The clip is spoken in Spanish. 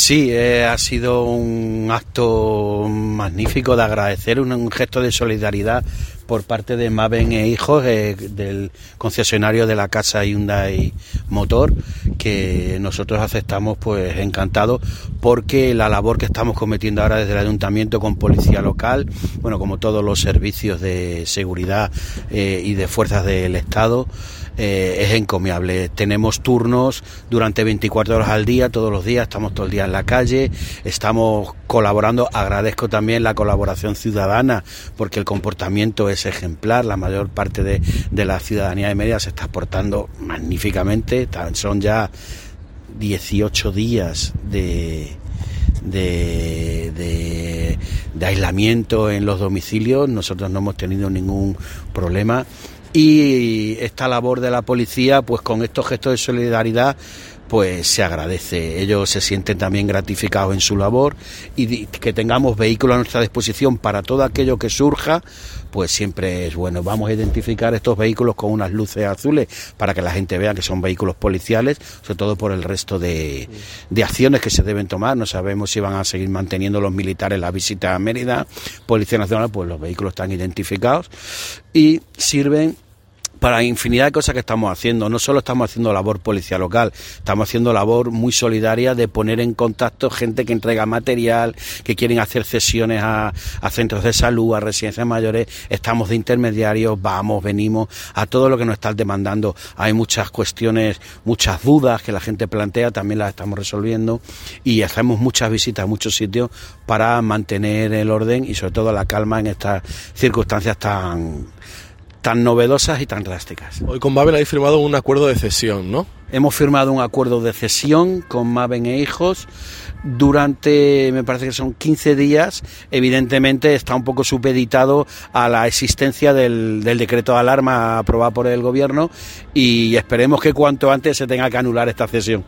Sí, ha sido un acto magnífico de agradecer, un gesto de solidaridad por parte de Maven e Hijos, del concesionario de la casa Hyundai Motor, que nosotros aceptamos pues encantados, porque la labor que estamos cometiendo ahora desde el ayuntamiento con policía local, bueno, como todos los servicios de seguridad y de fuerzas del Estado, es encomiable. Tenemos turnos durante 24 horas al día, todos los días, estamos todo el día en la calle, estamos colaborando. Agradezco también la colaboración ciudadana, porque el comportamiento es ejemplar. La mayor parte de la ciudadanía de Mérida se está portando magníficamente. Son ya 18 días de aislamiento en los domicilios. Nosotros no hemos tenido ningún problema. Y esta labor de la policía, pues con estos gestos de solidaridad, pues se agradece. Ellos se sienten también gratificados en su labor, y que tengamos vehículos a nuestra disposición para todo aquello que surja, pues siempre es bueno. Vamos a identificar estos vehículos con unas luces azules para que la gente vea que son vehículos policiales, sobre todo por el resto de acciones que se deben tomar. No sabemos si van a seguir manteniendo los militares la visita a Mérida. Policía Nacional, pues los vehículos están identificados y sirven para infinidad de cosas que estamos haciendo. No solo estamos haciendo labor policía local, estamos haciendo labor muy solidaria de poner en contacto gente que entrega material, que quieren hacer cesiones a centros de salud, a residencias mayores. Estamos de intermediarios, vamos, venimos a todo lo que nos están demandando. Hay muchas cuestiones, muchas dudas que la gente plantea, también las estamos resolviendo, y hacemos muchas visitas a muchos sitios para mantener el orden y sobre todo la calma en estas circunstancias tan novedosas y tan drásticas. Hoy con Maven habéis firmado un acuerdo de cesión, ¿no? Hemos firmado un acuerdo de cesión con Maven e Hijos durante, me parece que son 15 días. Evidentemente está un poco supeditado a la existencia del decreto de alarma aprobado por el Gobierno, y esperemos que cuanto antes se tenga que anular esta cesión.